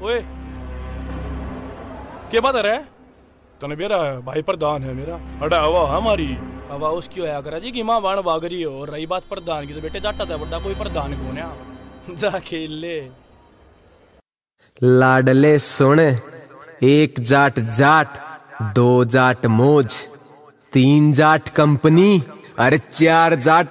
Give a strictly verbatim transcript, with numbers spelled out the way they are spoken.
ओए क्या बात है? तने मेरा भाई प्रधान है मेरा अड़ा हवा हमारी हवा उसकी होया करा जी कि माँ बाण बागरी हो। और रही बात प्रधान की तो बेटे जाटा था बड़ा कोई प्रधान कौन है जा खेल ले। लाडले सुन, एक जाट जाट, दो जाट मौज, तीन जाट कंपनी, अरे चार जाट